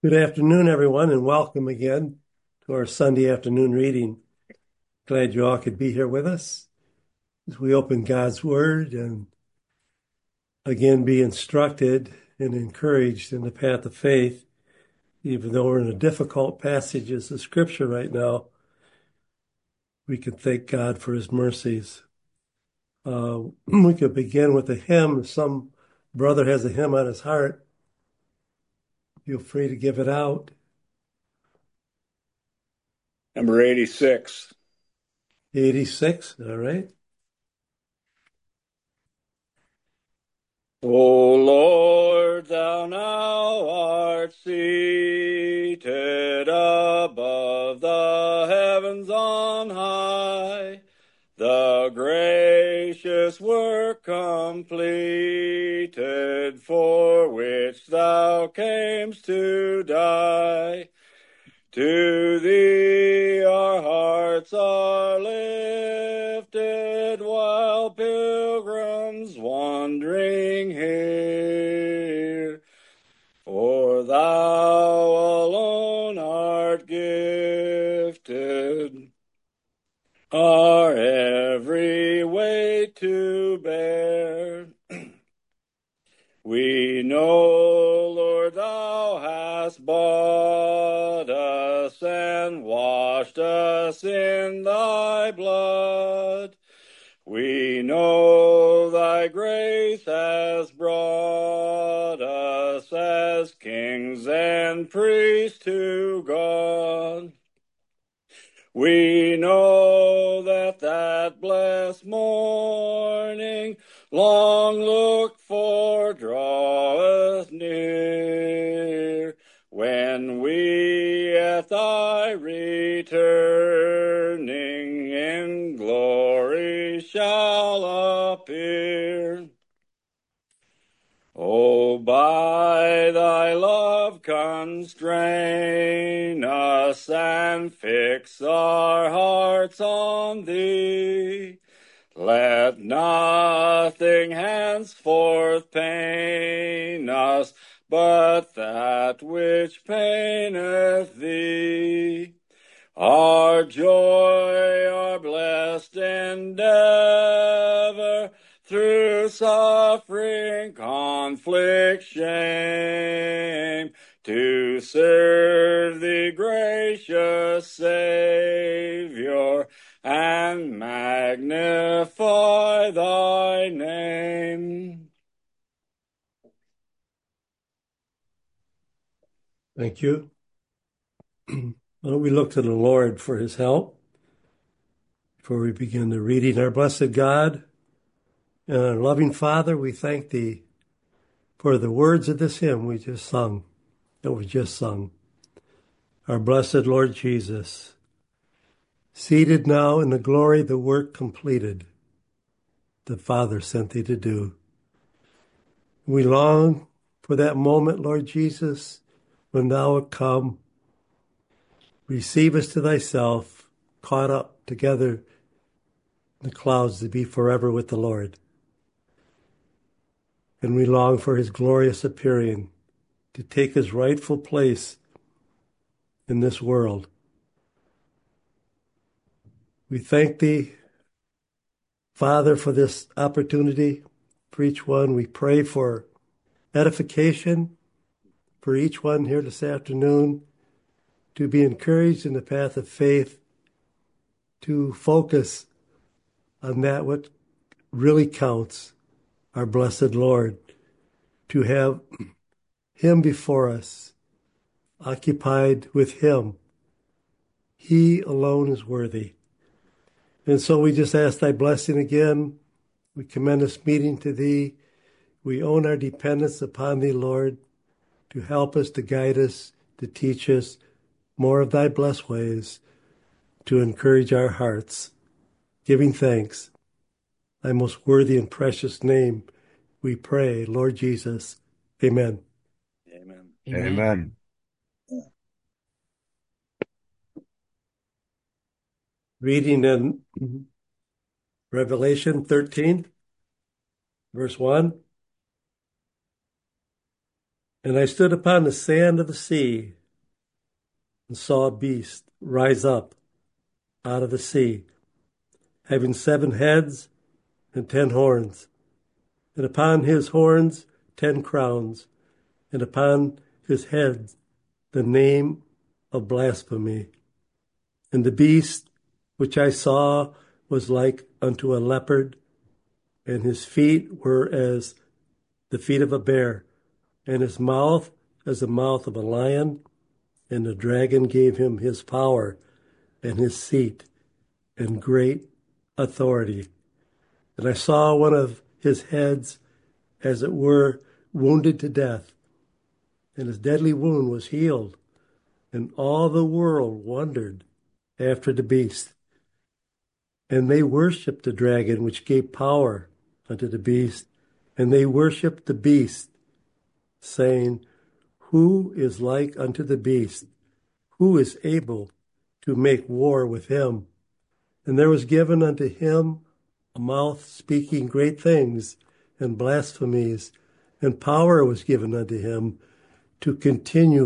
Good afternoon, everyone, and welcome again to our Sunday afternoon reading. Glad you all could be here with us as we open God's Word and again be instructed and encouraged in the path of faith. Even though we're in a difficult passages of Scripture right now, we can thank God for His mercies. We could begin with a hymn. If some brother has a hymn on his heart, feel free to give it out. Number 86. 86, all right. O Lord, thou now art seated above the heavens on high, the gracious work completed for which thou camest to die. To thee our hearts are lifted while pilgrims wandering here. For thou alone art gifted our every weight to bear. We know, Lord, thou hast bought us and washed us in thy blood. We know thy grace has brought us as kings and priests to God. We know that blessed morning, long looked for, draweth near, when we at thy returning in glory shall appear. O by thy love constrain us and fix our hearts on thee. Let nothing henceforth pain us, but that which paineth thee. Our joy, our blessed endeavor, through suffering, conflict, shame, to serve thee, gracious Savior, and magnify thy name. Thank you. Why don't we look to the Lord for his help before we begin the reading? Our blessed God and our loving Father, we thank thee for the words of this hymn we just sung. Our blessed Lord Jesus, seated now in the glory, the work completed, the Father sent thee to do. We long for that moment, Lord Jesus, when thou wilt come, receive us to thyself, caught up together in the clouds to be forever with the Lord. And we long for his glorious appearing to take his rightful place in this world. We thank thee, Father, for this opportunity for each one. We pray for edification for each one here this afternoon to be encouraged in the path of faith, to focus on that what really counts, our blessed Lord, to have him before us, occupied with him. He alone is worthy. And so we just ask thy blessing again. We commend this meeting to thee. We own our dependence upon thee, Lord, to help us, to guide us, to teach us more of thy blessed ways, to encourage our hearts, giving thanks. Thy most worthy and precious name, we pray, Lord Jesus. Amen. Amen. Amen. Reading in Revelation 13, verse 1. And I stood upon the sand of the sea and saw a beast rise up out of the sea, having 7 heads and 10 horns, and upon his horns 10 crowns, and upon his head the name of blasphemy. And the beast which I saw was like unto a leopard, and his feet were as the feet of a bear, and his mouth as the mouth of a lion. And the dragon gave him his power and his seat and great authority. And I saw one of his heads, as it were, wounded to death, and his deadly wound was healed. And all the world wondered after the beast. And they worshipped the dragon, which gave power unto the beast. And they worshipped the beast, saying, Who is like unto the beast? Who is able to make war with him? And there was given unto him a mouth speaking great things and blasphemies, and power was given unto him to continue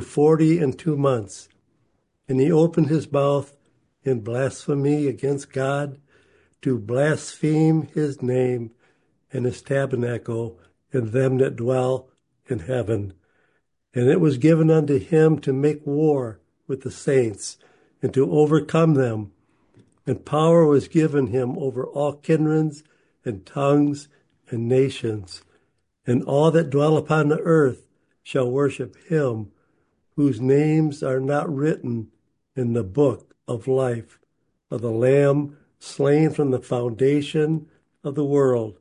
42 months. And he opened his mouth in blasphemy against God, to blaspheme his name and his tabernacle and them that dwell in heaven. And it was given unto him to make war with the saints and to overcome them. And power was given him over all kindreds and tongues and nations. And all that dwell upon the earth shall worship him, whose names are not written in the book of life of the Lamb slain from the foundation of the world.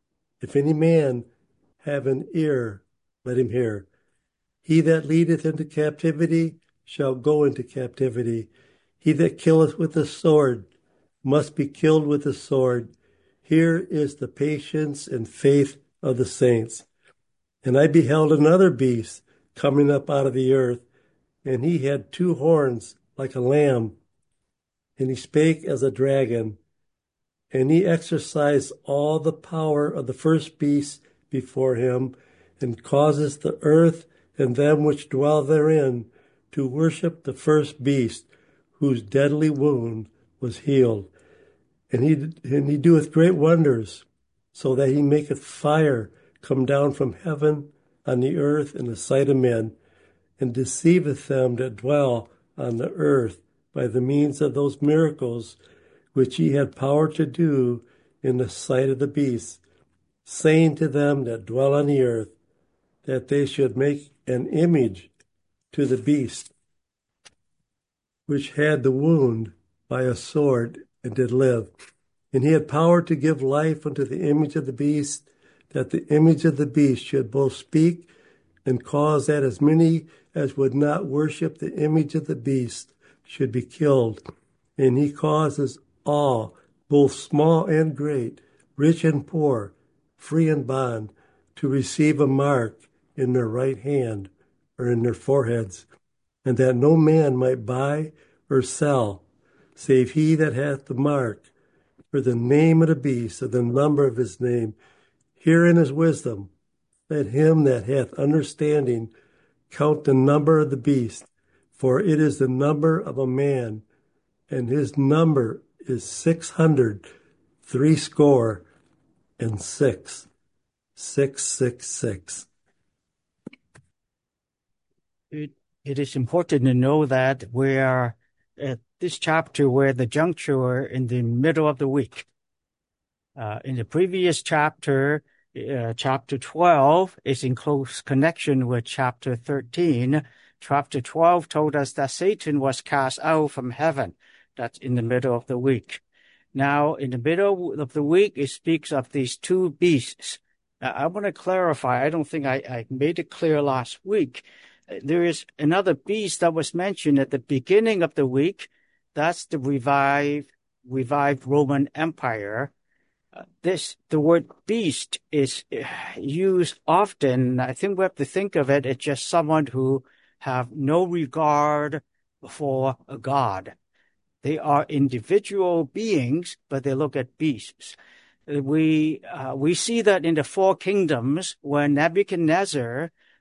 If any man have an ear, let him hear. He that leadeth into captivity shall go into captivity. He that killeth with the sword must be killed with the sword. Here is the patience and faith of the saints. And I beheld another beast coming up out of the earth, and he had 2 horns like a lamb, and he spake as a dragon, and he exercised all the power of the first beast before him, and causes the earth and them which dwell therein to worship the first beast, whose deadly wound was healed. And he doeth great wonders, so that he maketh fire come down from heaven on the earth in the sight of men, and deceiveth them that dwell on the earth by the means of those miracles which he had power to do in the sight of the beast, saying to them that dwell on the earth, that they should make an image to the beast, which had the wound by a sword and did live. And he had power to give life unto the image of the beast, that the image of the beast should both speak and cause that as many as would not worship the image of the beast should be killed. And he causes all, both small and great, rich and poor, free and bond, to receive a mark in their right hand or in their foreheads, and that no man might buy or sell, save he that hath the mark, for the name of the beast, or the number of his name. Herein is wisdom. Let him that hath understanding count the number of the beast, for it is the number of a man, and his number is 666. 666. It is important to know that we are at this chapter, we're at the juncture in the middle of the week. In the previous chapter, chapter 12 is in close connection with chapter 13. Chapter 12 told us that Satan was cast out from heaven. That's in the middle of the week. Now, in the middle of the week, it speaks of these 2 beasts. Now, I want to clarify. I don't think I made it clear last week. There is another beast that was mentioned at the beginning of the week. That's the revived Roman Empire. The word beast is used often. I think we have to think of it as just someone who have no regard for a god. They are individual beings, but they look at beasts. We see that in the 4 kingdoms when Nebuchadnezzar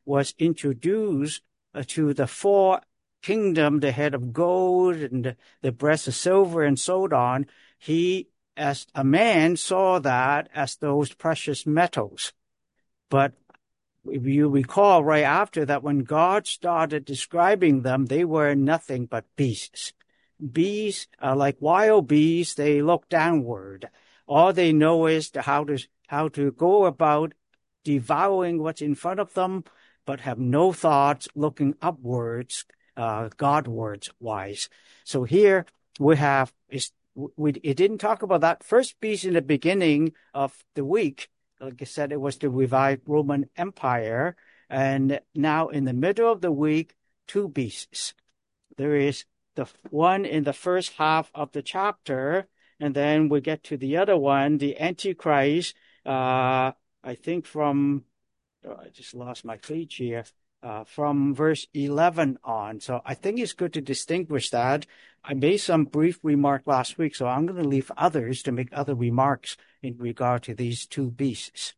was introduced to the four kingdom, the head of gold and the breast of silver and so on, he, as a man, saw that as those precious metals. But if you recall right after that, when God started describing them, they were nothing but beasts. Bees are like wild bees. They look downward. All they know is how to go about devouring what's in front of them, but have no thoughts looking upwards, Godwards wise. So here it didn't talk about that first beast in the beginning of the week. Like I said, it was the revived Roman Empire. And now in the middle of the week, two beasts. There is the one in the first half of the chapter, and then we get to the other one, the Antichrist, I think I just lost my page here, from verse 11 on. So I think it's good to distinguish that. I made some brief remark last week, so I'm going to leave others to make other remarks in regard to these two beasts.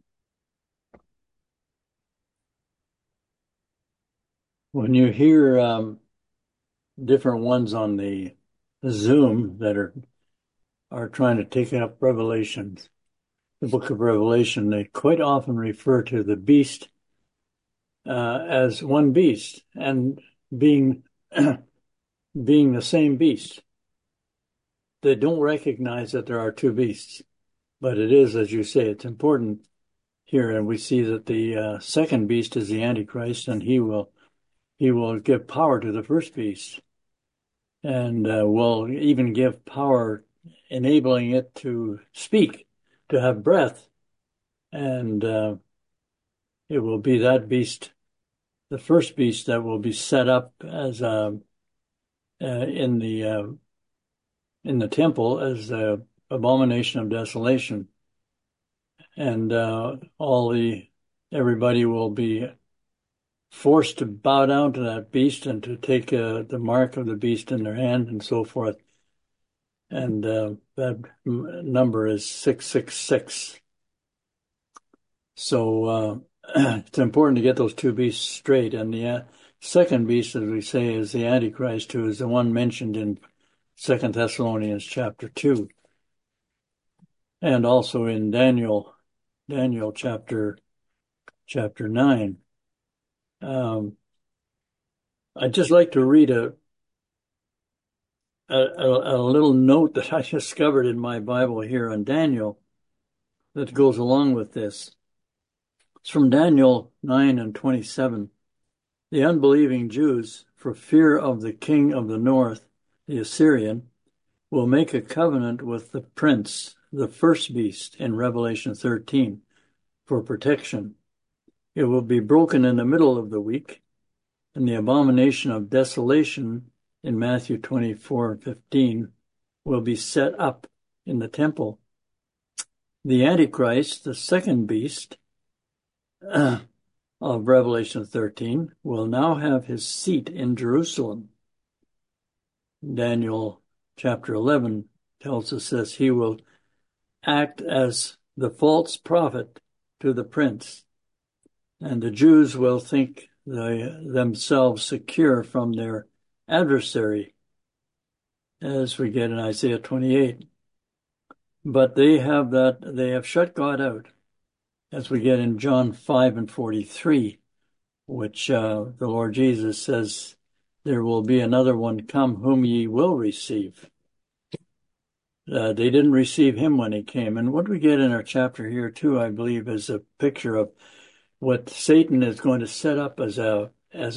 When you hear different ones on the Zoom that are trying to take up Revelations, the book of Revelation, they quite often refer to the beast as one beast and being the same beast. They don't recognize that there are two beasts, but it is, as you say, it's important here, and we see that the second beast is the Antichrist, and he will give power to the first beast, and will even give power, enabling it to speak, to have breath, and it will be that beast, the first beast, that will be set up as in the temple as the abomination of desolation, and everybody will be forced to bow down to that beast and to take the mark of the beast in their hand and so forth. And that number is 666. So it's important to get those two beasts straight. And the second beast, as we say, is the Antichrist, who is the one mentioned in 2 Thessalonians chapter 2. And also in Daniel chapter 9. I'd just like to read a little note that I discovered in my Bible here on Daniel that goes along with this. It's from Daniel 9:27. The unbelieving Jews, for fear of the king of the north, the Assyrian, will make a covenant with the prince, the first beast, in Revelation 13, for protection. It will be broken in the middle of the week, and the abomination of desolation in Matthew 24:15 will be set up in the temple. The Antichrist, the second beast of Revelation 13, will now have his seat in Jerusalem. Daniel chapter 11 tells us this: he will act as the false prophet to the prince, and the Jews will think themselves secure from their adversary, as we get in Isaiah 28. But they have shut God out, as we get in John 5:43, which the Lord Jesus says, there will be another one come whom ye will receive. They didn't receive him when he came. And what we get in our chapter here too, I believe, is a picture of what Satan is going to set up as a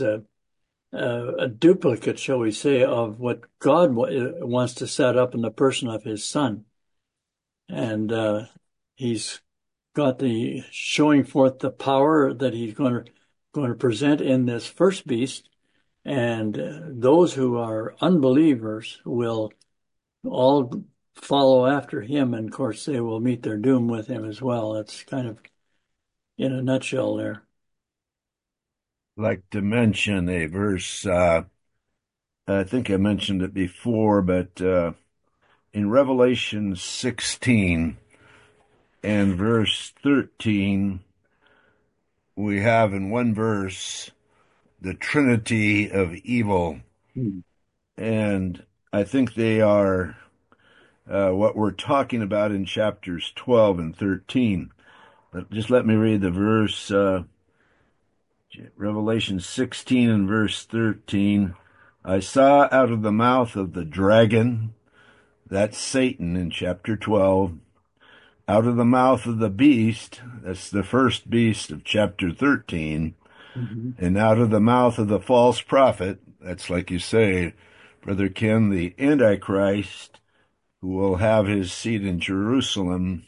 duplicate, shall we say, of what God wants to set up in the person of his Son. And he's got the showing forth the power that he's going to present in this first beast, and those who are unbelievers will all follow after him, and of course they will meet their doom with him as well. That's kind of in a nutshell there. I'd like to mention a verse, I think I mentioned it before, but in Revelation 16 and verse 13, we have in one verse the Trinity of evil, and I think they are what we're talking about in chapters 12 and 13. But just let me read the verse, Revelation 16 and verse 13. I saw out of the mouth of the dragon, that's Satan in chapter 12, out of the mouth of the beast, that's the first beast of chapter 13, and out of the mouth of the false prophet, that's like you say, Brother Ken, the Antichrist, who will have his seat in Jerusalem,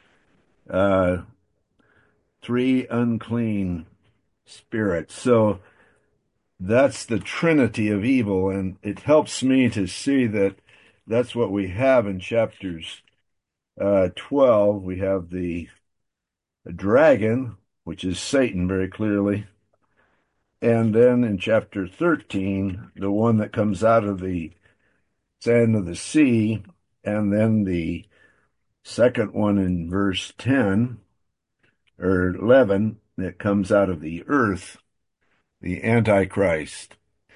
three unclean spirits. So that's the trinity of evil, and it helps me to see that that's what we have in chapters 12. We have the dragon, which is Satan very clearly, and then in chapter 13, the one that comes out of the sand of the sea, and then the second one in verse 10 or 11 that comes out of the earth, the Antichrist.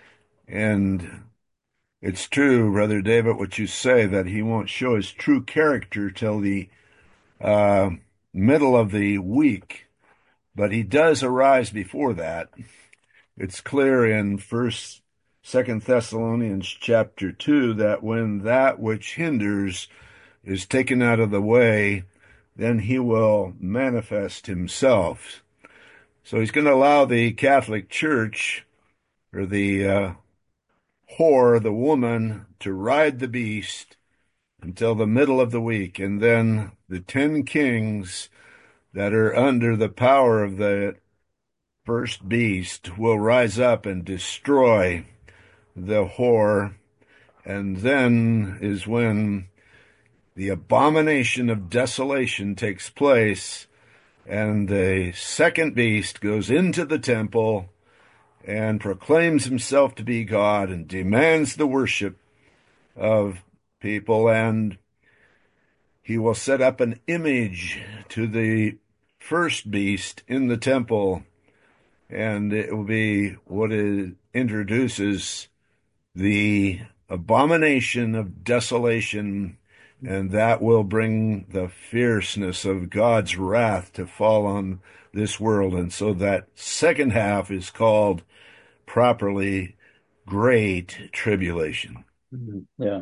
And it's true, Brother David, what you say, that he won't show his true character till the middle of the week, but he does arise before that. It's clear in Second Thessalonians chapter 2 that when that which hinders is taken out of the way, then he will manifest himself. So he's going to allow the Catholic Church, or the whore, the woman, to ride the beast until the middle of the week. And then the 10 kings that are under the power of the first beast will rise up and destroy the whore. And then is when the abomination of desolation takes place, and the second beast goes into the temple and proclaims himself to be God and demands the worship of people, and he will set up an image to the first beast in the temple, and it will be what it introduces the abomination of desolation, and that will bring the fierceness of God's wrath to fall on this world. And so that second half is called properly Great Tribulation. Yeah.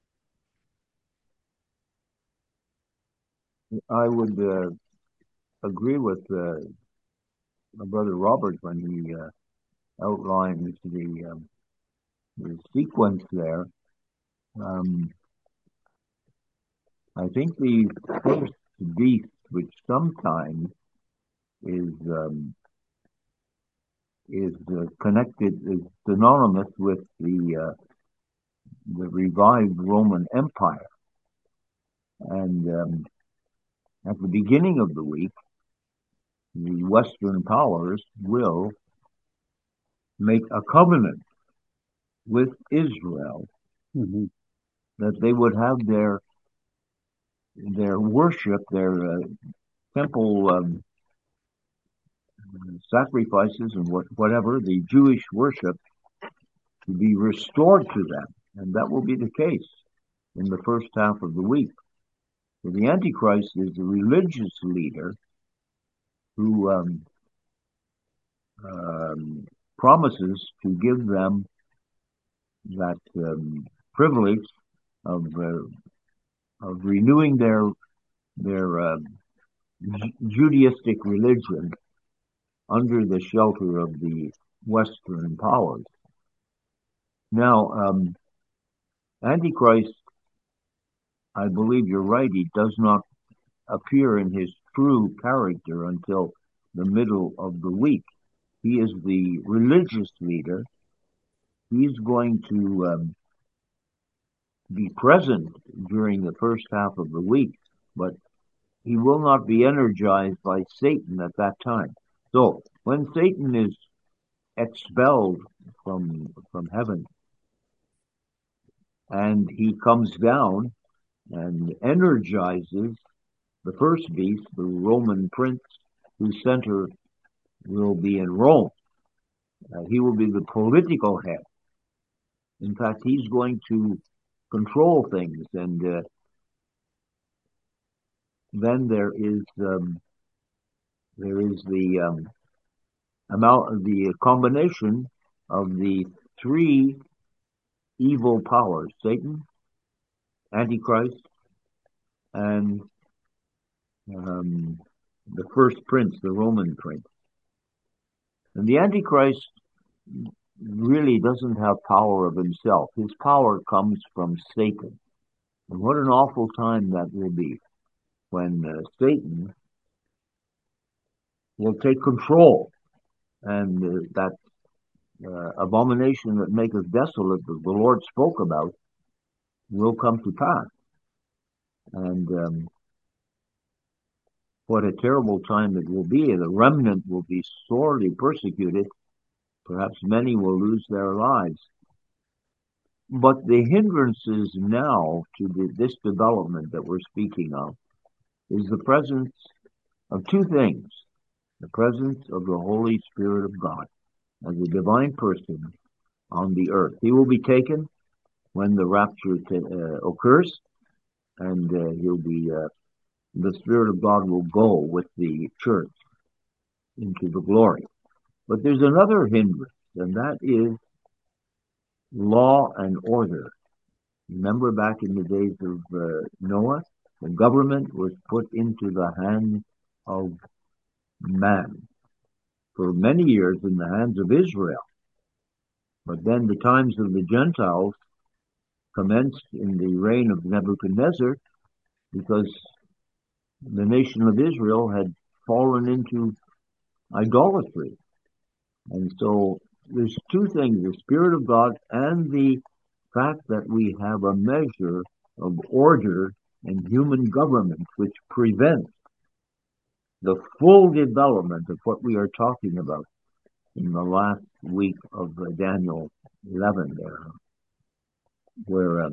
I would agree with my brother Robert when he outlines the sequence there. I think the first beast, which sometimes is connected, is synonymous with the revived Roman Empire, and at the beginning of the week, the Western powers will make a covenant with Israel that they would have their worship, their temple sacrifices and whatever, the Jewish worship, to be restored to them. And that will be the case in the first half of the week. So the Antichrist is the religious leader who promises to give them that privilege of renewing their Judaistic religion under the shelter of the Western powers. Now, Antichrist, I believe you're right, he does not appear in his true character until the middle of the week. He is the religious leader. He's going to be present during the first half of the week, but he will not be energized by Satan at that time. So when Satan is expelled from heaven and he comes down and energizes the first beast, the Roman prince who sent her will be in Rome. He will be the political head. In fact, he's going to control things. And then there is the the combination of the three evil powers: Satan, Antichrist, and the first prince, the Roman prince. And the Antichrist really doesn't have power of himself. His power comes from Satan. And what an awful time that will be when Satan will take control, and that abomination that maketh desolate that the Lord spoke about will come to pass. And what a terrible time it will be. The remnant will be sorely persecuted. Perhaps many will lose their lives. But the hindrances now to this development that we're speaking of is the presence of two things: the presence of the Holy Spirit of God as a divine person on the earth. He will be taken when the rapture occurs, and the Spirit of God will go with the church into the glory. But there's another hindrance, and that is law and order. Remember back in the days of Noah, the government was put into the hands of man. For many years in the hands of Israel. But then the times of the Gentiles commenced in the reign of Nebuchadnezzar, because the nation of Israel had fallen into idolatry. And so there's two things: the Spirit of God and the fact that we have a measure of order and human government which prevents the full development of what we are talking about in the last week of Daniel 11 there, where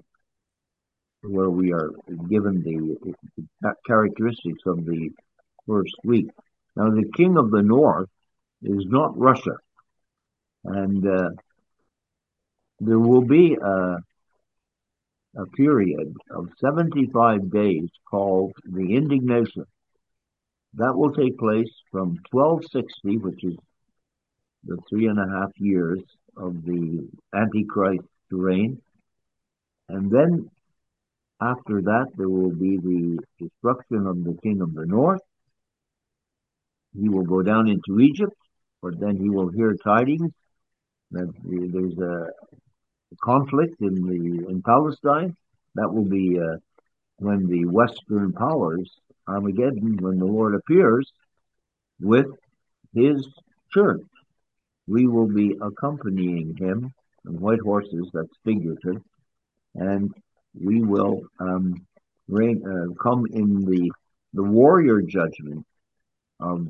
we are given the characteristics of the first week. Now, the king of the north is not Russia, and there will be a period of 75 days called the indignation. That will take place from 1260, which is the 3.5 years of the Antichrist reign, and then after that there will be the destruction of the king of the north. He will go down into Egypt, but then he will hear tidings that there's a conflict in Palestine. That will be when the Western powers, Armageddon, when the Lord appears with his church. We will be accompanying him on white horses, that's figurative, and we will come in the warrior judgment of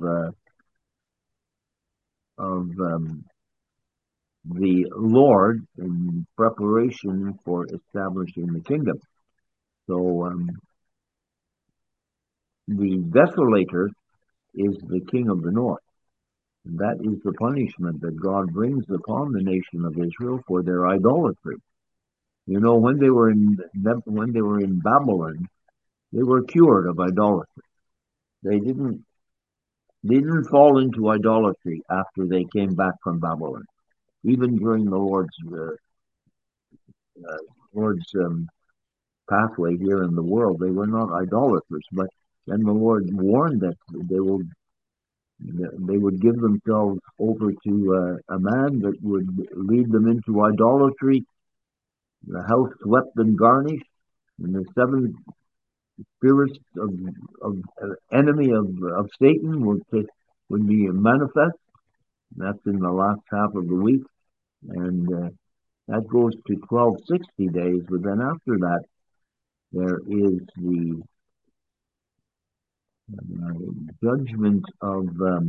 the Lord in preparation for establishing the kingdom. So the desolator is the king of the north. And that is the punishment that God brings upon the nation of Israel for their idolatry. You know, when they were in Babylon, they were cured of idolatry. They didn't fall into idolatry after they came back from Babylon. Even during the Lord's pathway here in the world, they were not idolaters. But then the Lord warned that they would give themselves over to a man that would lead them into idolatry. The house swept and garnished, and the seven spirits of enemy of Satan would be manifest. That's in the last half of the week, and that goes to 1260 days. But then after that, there is the judgment of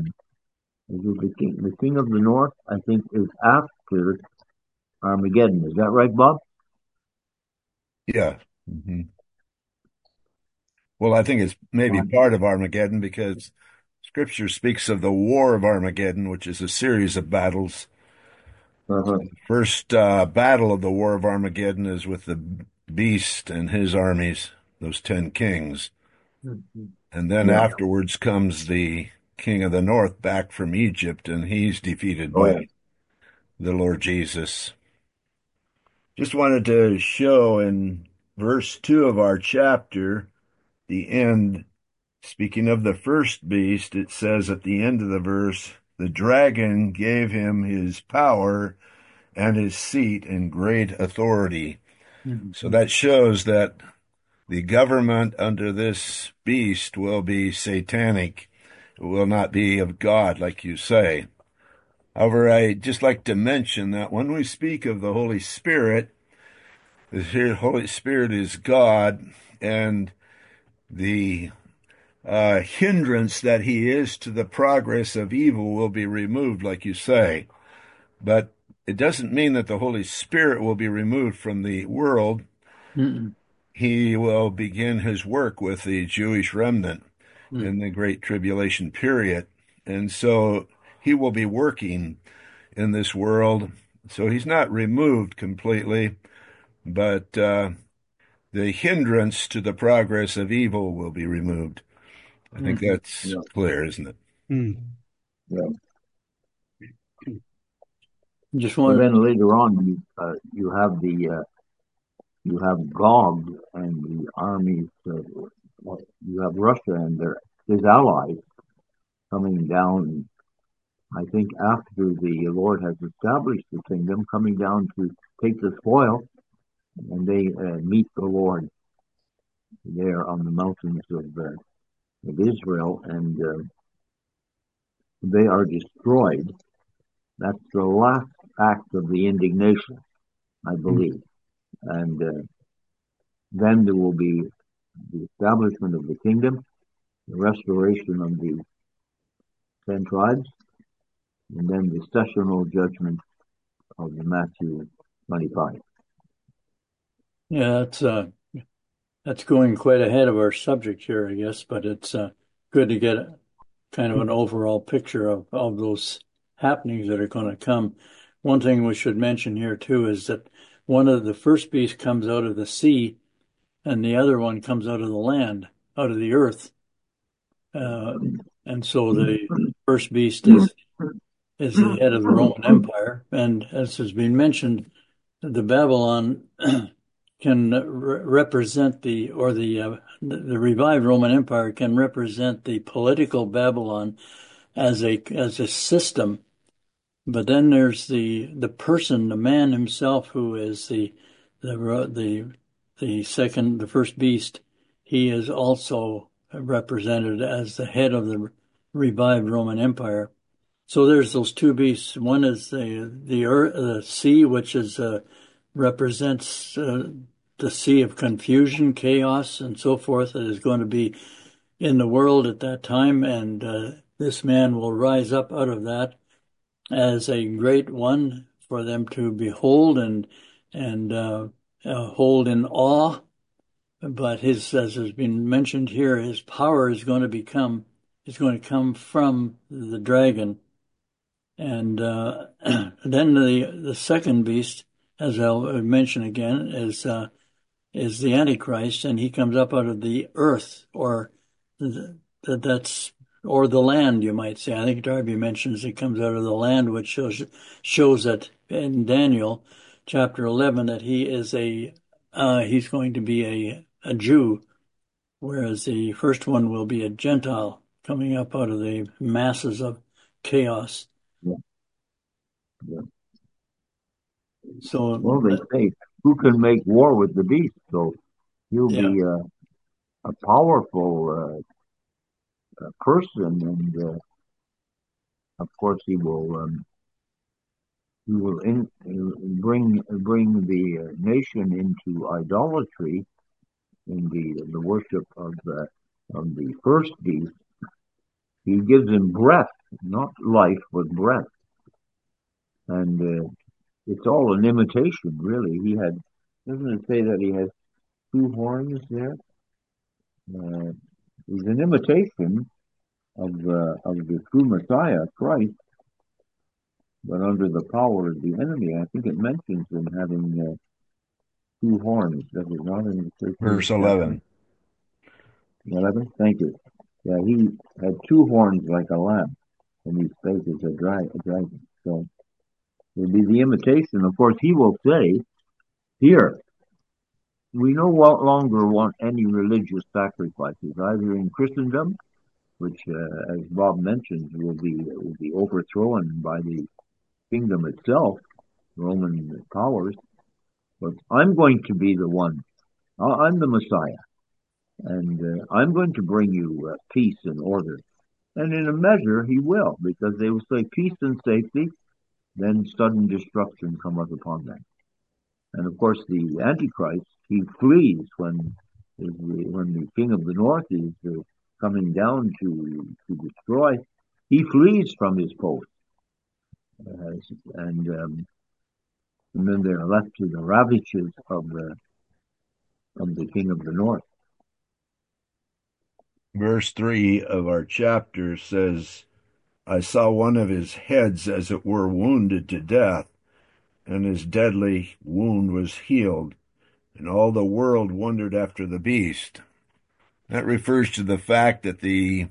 the king of the north. I think is after Armageddon. Is that right, Bob? Yeah. Mm-hmm. Well, I think it's maybe part of Armageddon, because it's Scripture speaks of the War of Armageddon, which is a series of battles. Uh-huh. The first battle of the War of Armageddon is with the beast and his armies, those 10 kings. And then Yeah. afterwards comes the king of the north back from Egypt, and he's defeated Oh, by yeah. the Lord Jesus. Just wanted to show in verse 2 of our chapter, the end. Speaking of the first beast, it says at the end of the verse, the dragon gave him his power and his seat and great authority. So that shows that the government under this beast will be satanic. It will not be of God, like you say. However, I just like to mention that when we speak of the Holy Spirit, the Holy Spirit is God, and the hindrance that he is to the progress of evil will be removed, like you say. But it doesn't mean that the Holy Spirit will be removed from the world. He will begin his work with the Jewish remnant in the Great Tribulation period. And so he will be working in this world. So he's not removed completely, but the hindrance to the progress of evil will be removed. I think that's Yeah. clear, isn't it? Yeah. Just So want then later on, you have you have Gog and the armies. You have Russia and his allies coming down. I think after the Lord has established the kingdom, coming down to take the spoil, and they meet the Lord there on the mountains of Israel, and they are destroyed. That's the last act of the indignation, I believe. And then there will be the establishment of the kingdom, the restoration of the 10 tribes, and then the sessional judgment of Matthew 25. yeah, that's going quite ahead of our subject here, I guess, but it's good to get kind of an overall picture of those happenings that are going to come. One thing we should mention here too is that one of the first beasts comes out of the sea, and the other one comes out of the land, out of the earth. And so the first beast is the head of the Roman Empire, and as has been mentioned, the Babylon can represent the revived Roman Empire can represent the political Babylon as a system, but then there's the person, the man himself, who is the first beast. He is also represented as the head of the revived Roman Empire. So there's those two beasts. One is the sea, which is represents the sea of confusion, chaos, and so forth that is going to be in the world at that time, and this man will rise up out of that as a great one for them to behold and hold in awe. But as has been mentioned here, his power is going to come from the dragon. And then the second beast, as I'll mention again, is the Antichrist, and he comes up out of the earth, or the land, you might say. I think Darby mentions he comes out of the land, which shows that in Daniel chapter 11 that he's going to be a Jew, whereas the first one will be a Gentile coming up out of the masses of chaos. Yeah. Yeah. So, well, they say, who can make war with the beast? So he'll be a powerful person, and of course he will bring the nation into idolatry in the worship of the first beast. He gives him breath, not life, but breath, and it's all an imitation, really. Doesn't it say that he has 2 horns there? He's an imitation of the true Messiah, Christ, but under the power of the enemy. I think it mentions him having two horns. Does it not in the 13th Verse chapter? 11. 11? Thank you. Yeah, he had two horns like a lamb, and he spake as a dragon. So it will be the imitation. Of course, he will say, here, we no longer want any religious sacrifices, either in Christendom, which, as Bob mentioned, will be overthrown by the kingdom itself, Roman powers. But I'm going to be the one. I'm the Messiah, and I'm going to bring you peace and order. And in a measure, he will, because they will say peace and safety, then sudden destruction cometh upon them. And of course, the Antichrist, he flees when the king of the north is coming down to destroy. He flees from his post, and then they're left to the ravages of the king of the north. Verse 3 of our chapter says, I saw one of his heads as it were wounded to death, and his deadly wound was healed, and all the world wondered after the beast. That refers to the fact that the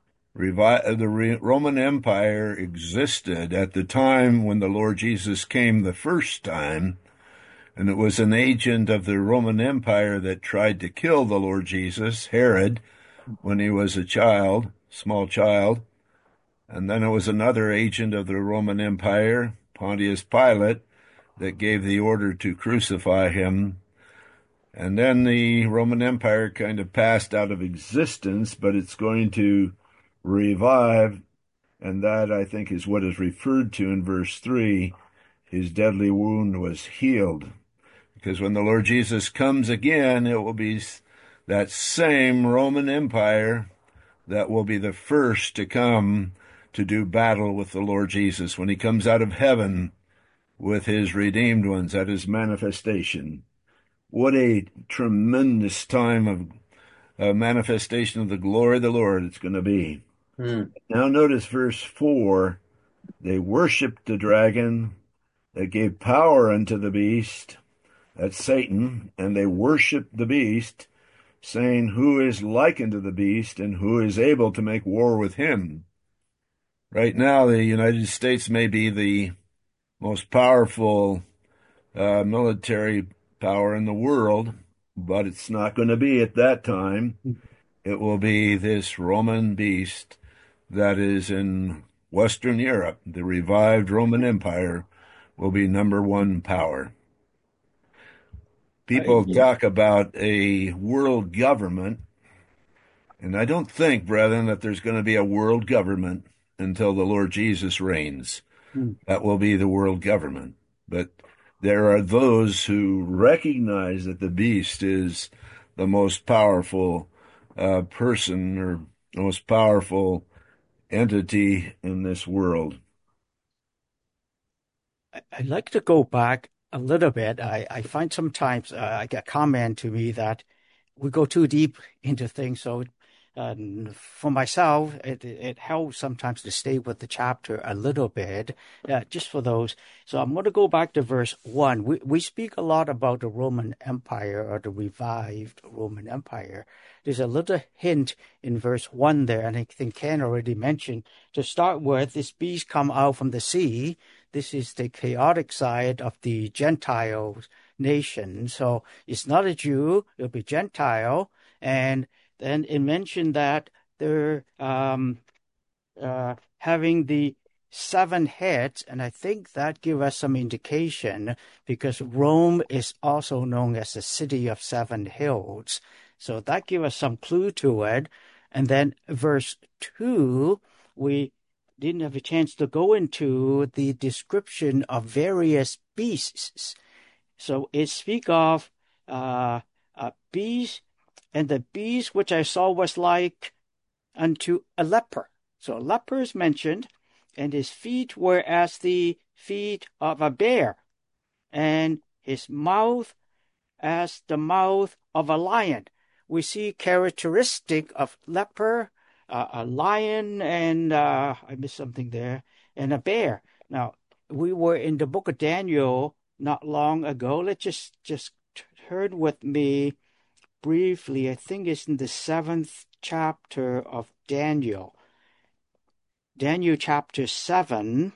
Roman Empire existed at the time when the Lord Jesus came the first time, and it was an agent of the Roman Empire that tried to kill the Lord Jesus, Herod, when he was a child, small child. And then it was another agent of the Roman Empire, Pontius Pilate, that gave the order to crucify him. And then the Roman Empire kind of passed out of existence, but it's going to revive, and that, I think, is what is referred to in verse 3. His deadly wound was healed. Because when the Lord Jesus comes again, it will be that same Roman Empire that will be the first to come to do battle with the Lord Jesus when he comes out of heaven with his redeemed ones at his manifestation. What a tremendous time of manifestation of the glory of the Lord it's going to be. Now notice verse 4, they worshipped the dragon, they gave power unto the beast, that's Satan, and they worshipped the beast, saying, who is like unto the beast, and who is able to make war with him? Right now, the United States may be the most powerful military power in the world, but it's not going to be at that time. It will be this Roman beast that is in Western Europe. The revived Roman Empire will be number one power. People talk about a world government, and I don't think, brethren, that there's going to be a world government until the Lord Jesus reigns. That will be the world government. But there are those who recognize that the beast is the most powerful person or the most powerful entity in this world. I'd like to go back a little bit. I find sometimes I get comment to me that we go too deep into things. So for myself, it helps sometimes to stay with the chapter a little bit, just for those. So I'm going to go back to verse 1. We speak a lot about the Roman Empire or the revived Roman Empire. There's a little hint in verse 1 there, and I think Ken already mentioned, to start with, this beast come out from the sea. This is the chaotic side of the Gentile nation. So it's not a Jew, it'll be Gentile. And then it mentioned that they're having the 7 heads, and I think that gives us some indication, because Rome is also known as the city of 7 hills. So that gives us some clue to it. And then verse 2, we didn't have a chance to go into the description of various beasts. So it speaks of a beast, and the beast which I saw was like unto a leper. So a leper is mentioned, and his feet were as the feet of a bear, and his mouth as the mouth of a lion. We see characteristic of leper a lion and I missed something there, and a bear. Now, we were in the book of Daniel not long ago. Let's just turn with me briefly. I think it's in the 7th chapter of Daniel. Daniel chapter 7,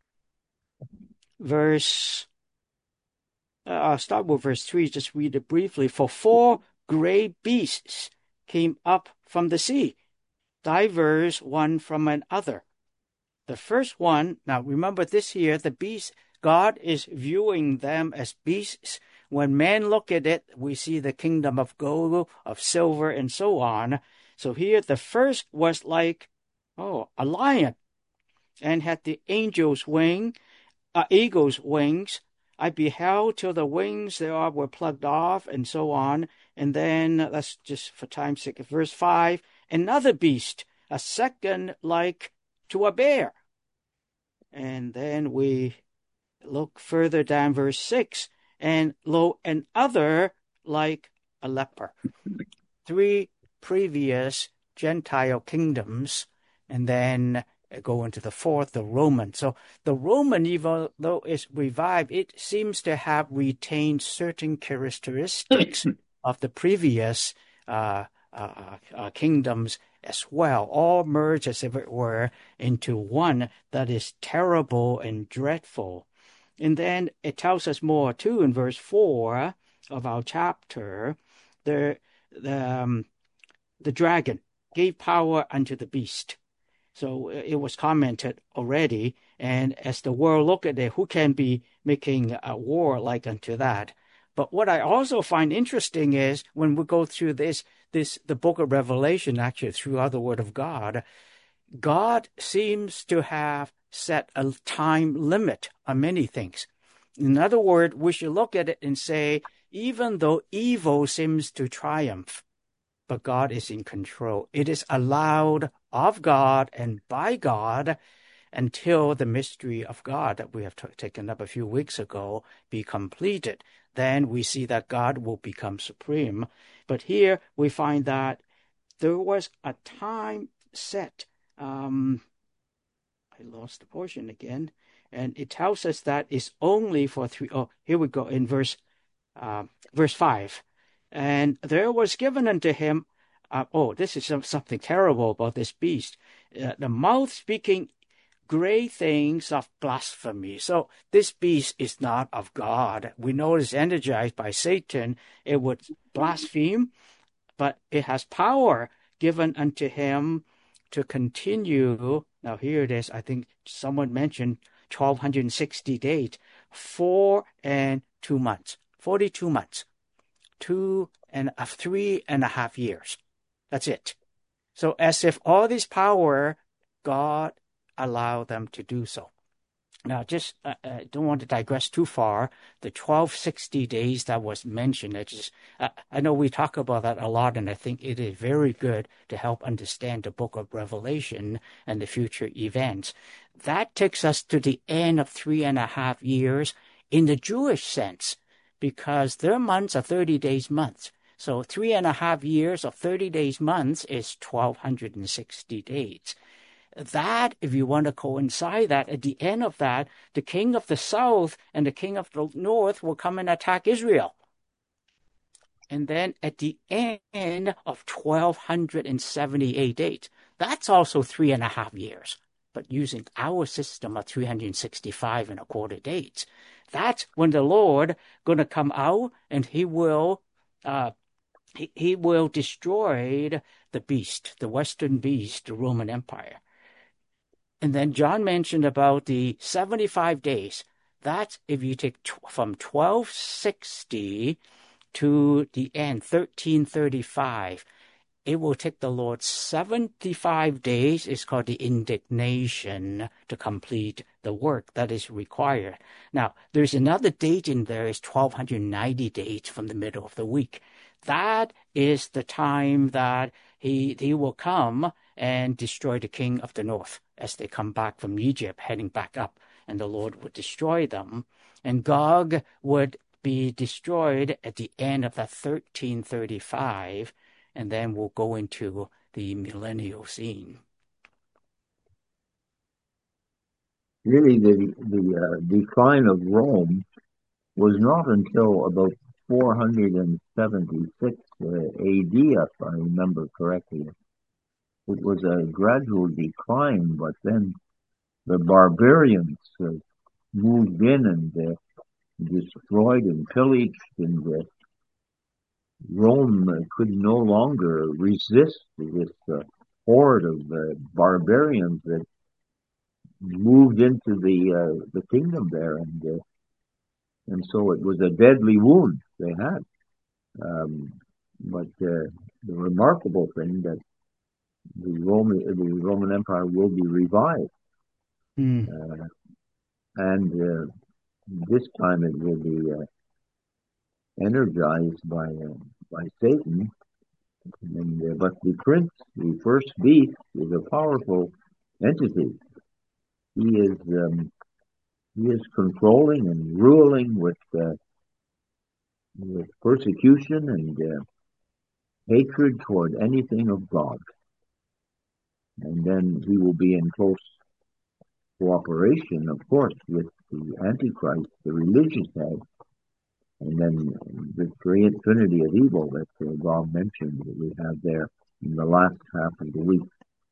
I'll start with verse 3, just read it briefly. For 4 great beasts came up from the sea, divers one from another. The first one, now remember this here, the beast, God is viewing them as beasts. When men look at it, we see the kingdom of gold, of silver, and so on. So here, the first was like, a lion, and had the eagle's wings. I beheld till the wings thereof were plucked off, and so on. And then, let's just, for time's sake, verse 5, another beast, a second like to a bear. And then we look further down, verse 6, and lo, another like a leper. 3 previous Gentile kingdoms, and then go into the 4th, the Roman. So the Roman, even though it's revived, it seems to have retained certain characteristics of the previous kingdoms as well, all merged, as if it were, into one that is terrible and dreadful. And then it tells us more too in verse 4 of our chapter. The dragon gave power unto the beast. So it was commented already, and as the world look at it, who can be making a war like unto that? But what I also find interesting is when we go through the book of Revelation, actually throughout the Word of God, God seems to have set a time limit on many things. In other words, we should look at it and say, even though evil seems to triumph, but God is in control. It is allowed of God and by God until the mystery of God that we have taken up a few weeks ago be completed. Then we see that God will become supreme. But here we find that there was a time set. I lost the portion again. And it tells us that it's only for 3. Oh, here we go in verse 5. And there was given unto him, this is something terrible about this beast, the mouth speaking great things of blasphemy. So this beast is not of God. We know it's energized by Satan. It would blaspheme, but it has power given unto him to continue. Now here it is. I think someone mentioned 1,260 days, 4 and 2 months, 42 months. 3.5 years. That's it. So as if all this power, God allowed them to do so. Now, just I don't want to digress too far. The 1,260 days that was mentioned, I know we talk about that a lot, and I think it is very good to help understand the book of Revelation and the future events. That takes us to the end of 3.5 years in the Jewish sense, because their months are 30 days months. So 3.5 years of 30 days months is 1,260 days. That, if you want to coincide that, at the end of that, the king of the south and the king of the north will come and attack Israel. And then at the end of 1,278 days, that's also 3.5 years, but using our system of 365.25 days. That's when the Lord going to come out, and he will destroy the beast, the Western beast, the Roman Empire. And then John mentioned about the 75 days. That's if you take from 1260 to the end, 1335. It will take the Lord 75 days. It's called the indignation to complete the work that is required. Now, there's another date in there. It's 1,290 days from the middle of the week. That is the time that he will come and destroy the king of the north as they come back from Egypt, heading back up, and the Lord would destroy them. And Gog would be destroyed at the end of that 1335. And then we'll go into the millennial scene. Really, the decline of Rome was not until about 476 AD, if I remember correctly. It was a gradual decline, but then the barbarians moved in and destroyed and pillaged, and Rome could no longer resist this horde of barbarians that moved into the kingdom there, and so it was a deadly wound they had. But the remarkable thing that the Roman Empire will be revived, and this time it will be energized by Satan. And but the prince, the first beast, is a powerful entity. He is controlling and ruling with persecution and hatred toward anything of God. And then he will be in close cooperation, of course, with the Antichrist, the religious head, and then the trinity of evil that Bob mentioned that we have there in the last half of the week.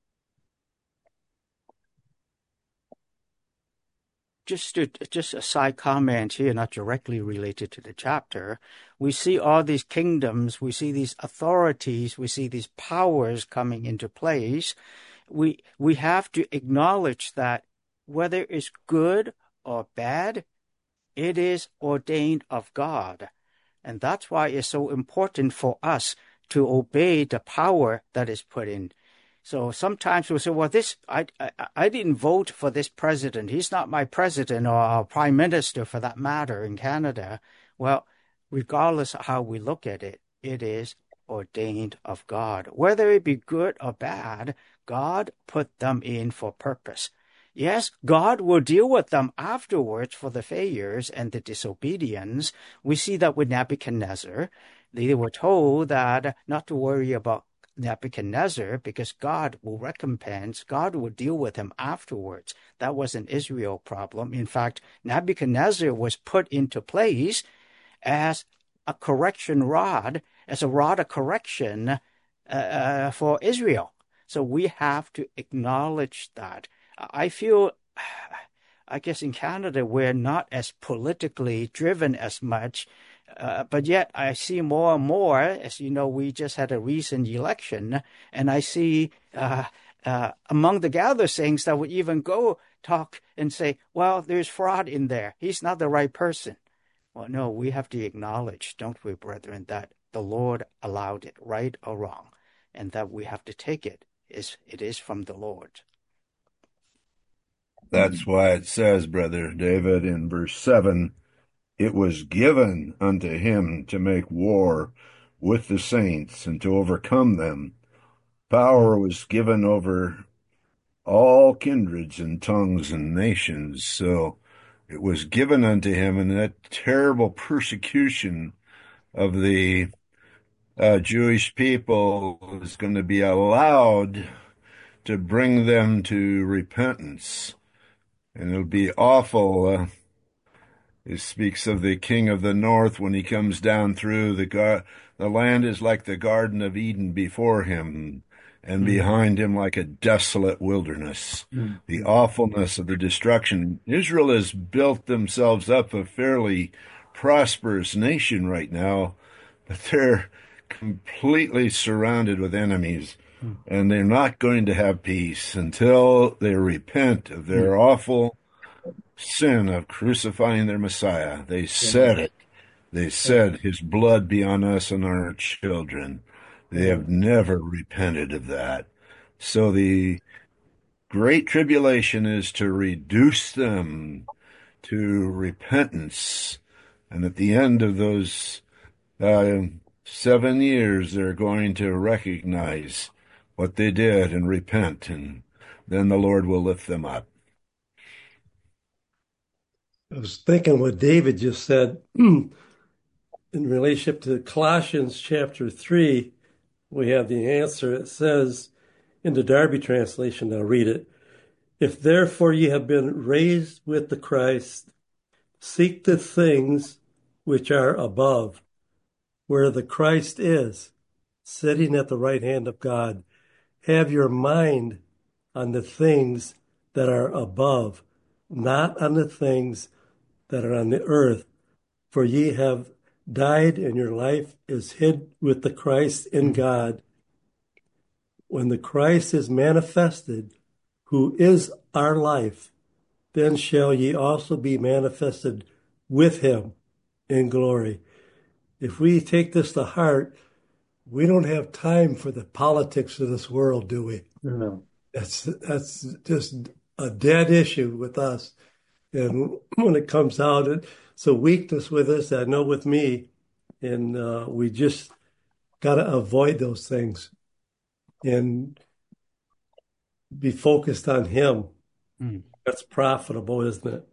Just a side comment here, not directly related to the chapter. We see all these kingdoms, we see these authorities, we see these powers coming into place. We have to acknowledge that whether it's good or bad, it is ordained of God. And that's why it's so important for us to obey the power that is put in. So sometimes we'll say, well, I didn't vote for this president. He's not my president or prime minister for that matter in Canada. Well, regardless of how we look at it, it is ordained of God. Whether it be good or bad, God put them in for purpose. Yes, God will deal with them afterwards for the failures and the disobedience. We see that with Nebuchadnezzar. They were told that not to worry about Nebuchadnezzar because God will recompense, God will deal with him afterwards. That was an Israel problem. In fact, Nebuchadnezzar was put into place as a correction rod, as a rod of correction for Israel. So we have to acknowledge that. I feel, I guess in Canada, we're not as politically driven as much, but yet I see more and more, as you know, we just had a recent election, and I see among the gather saints that would even go talk and say, well, there's fraud in there. He's not the right person. Well, no, we have to acknowledge, don't we, brethren, that the Lord allowed it, right or wrong, and that we have to take it. It is from the Lord. That's why it says, Brother David, in verse 7, it was given unto him to make war with the saints and to overcome them. Power was given over all kindreds and tongues and nations. So it was given unto him, and that terrible persecution of the Jewish people is going to be allowed to bring them to repentance. And it'll be awful. It speaks of the king of the north when he comes down through the land is like the Garden of Eden before him, and behind him like a desolate wilderness. The awfulness of the destruction. Israel has built themselves up a fairly prosperous nation right now, but they're completely surrounded with enemies, and they're not going to have peace until they repent of their awful sin of crucifying their Messiah. They said it. They said, his blood be on us and our children. They have never repented of that. So the great tribulation is to reduce them to repentance. And at the end of those 7 years, they're going to recognize what they did and repent, and then the Lord will lift them up. I was thinking what David just said in relationship to Colossians chapter 3. We have the answer. It says, In the Darby translation, I'll read it. If therefore ye have been raised with the Christ, seek the things which are above, where the Christ is, sitting at the right hand of God. Have your mind on the things that are above, not on the things that are on the earth. For ye have died, and your life is hid with the Christ in God. When the Christ is manifested, who is our life, then shall ye also be manifested with him in glory. If we take this to heart, we don't have time for the politics of this world, do we? No. That's just a dead issue with us. And when it comes out, it's a weakness with us, I know with me, and we just got to avoid those things and be focused on him. That's profitable, isn't it?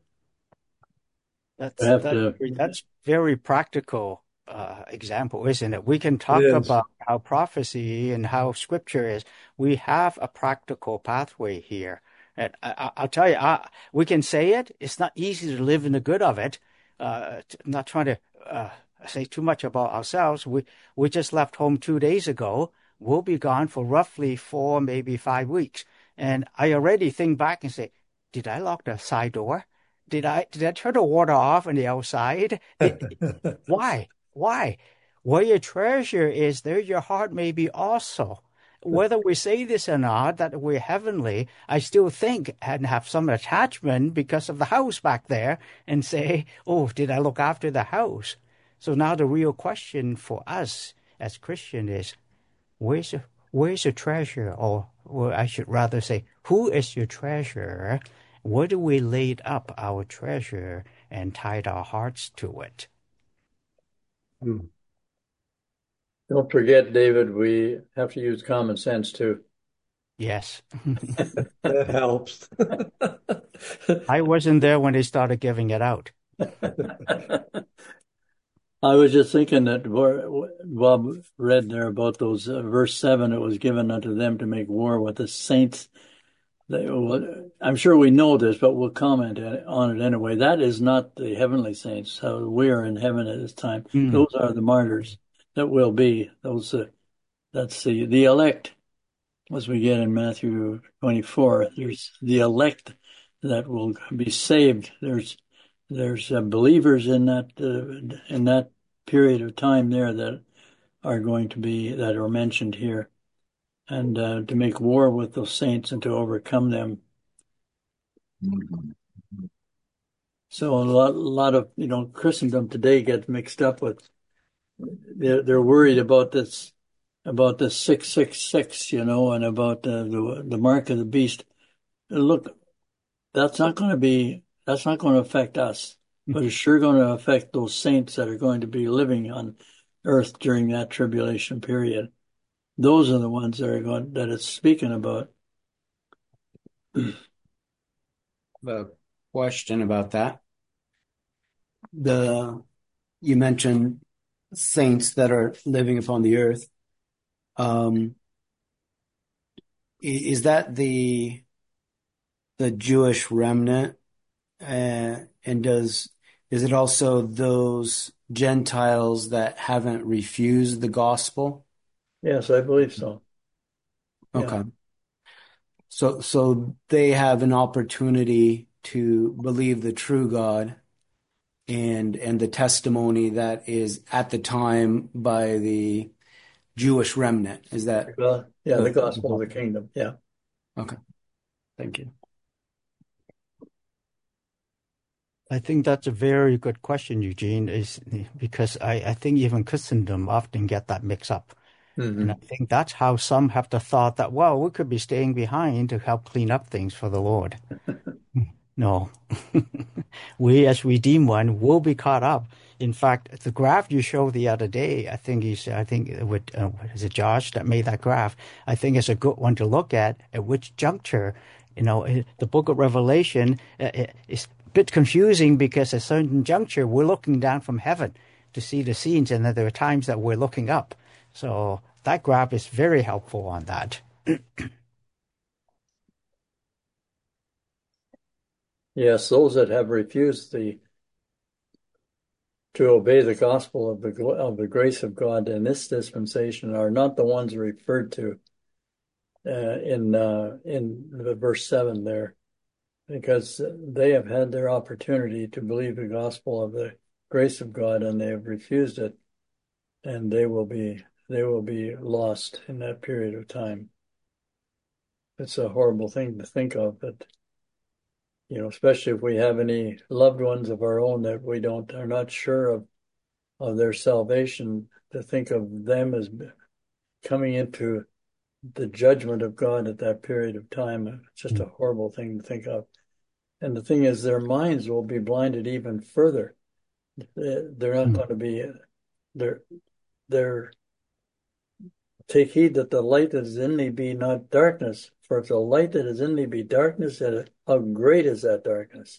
That's very practical example, isn't it? We can talk about how prophecy and how scripture is. We have a practical pathway here. And I'll tell you, we can say it. It's not easy to live in the good of it. I'm not trying to say too much about ourselves. We just left home 2 days ago. We'll be gone for roughly 4, maybe 5 weeks. And I already think back and say, did I lock the side door? Did I turn the water off on the outside? Why? Where your treasure is, there your heart may be also. Whether we say this or not, that we're heavenly, I still think and have some attachment because of the house back there and say, oh, did I look after the house? So now the real question for us as Christian is, where's your treasure? Or I should rather say, who is your treasure? Where do we laid up our treasure and tied our hearts to it? Don't forget, David, we have to use common sense too. Yes. That helps. I wasn't there when they started giving it out. I was just thinking that Bob read there about those, verse 7, it was given unto them to make war with the saints. I'm sure we know this, but we'll comment on it anyway. That is not the heavenly saints. We are in heaven at this time. Those are the martyrs that will be. That's the elect, as we get in Matthew 24. There's the elect that will be saved. There's believers in that period of time there that are mentioned here. And to make war with those saints and to overcome them. So a lot of Christendom today gets mixed up with. They're worried about this 666, and about the mark of the beast. Look, that's not going to affect us, but it's sure going to affect those saints that are going to be living on earth during that tribulation period. Those are the ones that it's speaking about. A question about that. You mentioned saints that are living upon the earth. Is that the Jewish remnant? And is it also those Gentiles that haven't refused the gospel? Yes, I believe so. Okay. Yeah. So they have an opportunity to believe the true God and the testimony that is at the time by the Jewish remnant. Is that? The gospel of the kingdom. Yeah. Okay. Thank you. I think that's a very good question, Eugene, is because I think even Christendom often get that mixed up. And I think that's how some have the thought that, well, we could be staying behind to help clean up things for the Lord. No. We as Redeemed One will be caught up. In fact, the graph you showed the other day, I think is it Josh that made that graph? I think it's a good one to look at which juncture, the book of Revelation is a bit confusing because at a certain juncture, we're looking down from heaven to see the scenes, and then there are times that we're looking up. So that graph is very helpful on that. Yes, those that have refused to obey the gospel of the grace of God in this dispensation are not the ones referred to in the verse 7 there, because they have had their opportunity to believe the gospel of the grace of God and they have refused it, and they will be lost in that period of time. It's a horrible thing to think of, but especially if we have any loved ones of our own that we are not sure of their salvation, to think of them as coming into the judgment of God at that period of time. It's just a horrible thing to think of. And the thing is, their minds will be blinded even further. They're not going to be, they're take heed that the light that is in thee be not darkness. For if the light that is in thee be darkness, how great is that darkness?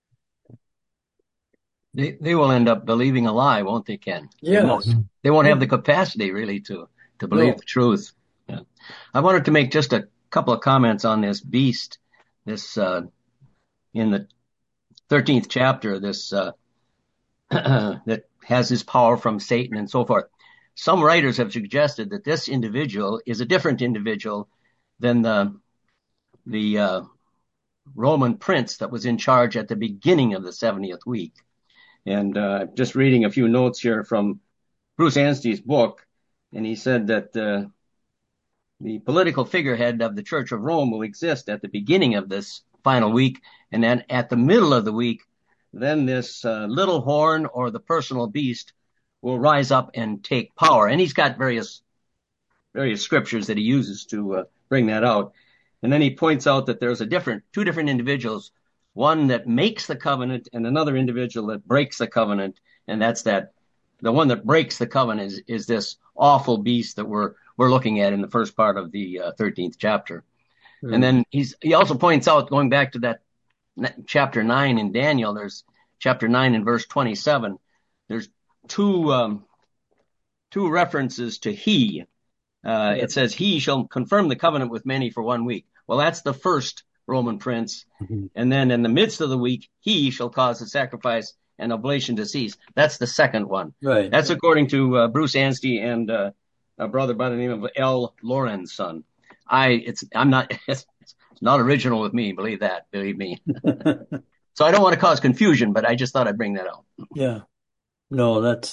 They will end up believing a lie, won't they, Ken? Yes. They won't have the capacity really to believe the truth. Yeah. I wanted to make just a couple of comments on this beast, this in the 13th chapter, this that has his power from Satan and so forth. Some writers have suggested that this individual is a different individual than the Roman prince that was in charge at the beginning of the 70th week. And just reading a few notes here from Bruce Anstey's book, and he said that the political figurehead of the Church of Rome will exist at the beginning of this final week, and then at the middle of the week, then this little horn or the personal beast will rise up and take power. And he's got various scriptures that he uses to bring that out. And then he points out that there's two different individuals, one that makes the covenant and another individual that breaks the covenant. And that's the one that breaks the covenant is this awful beast that we're looking at in the first part of the 13th chapter. Mm-hmm. And then he also points out, going back to that chapter 9 in Daniel, there's chapter 9 and verse 27. There's two references to he. It says, he shall confirm the covenant with many for 1 week. Well, that's the first Roman prince. Mm-hmm. And then in the midst of the week, he shall cause the sacrifice and oblation to cease. That's the second one. Right. That's according to Bruce Anstey and a brother by the name of L. Lorenson. It's not original with me, believe me. So I don't want to cause confusion, but I just thought I'd bring that out. Yeah. No, that's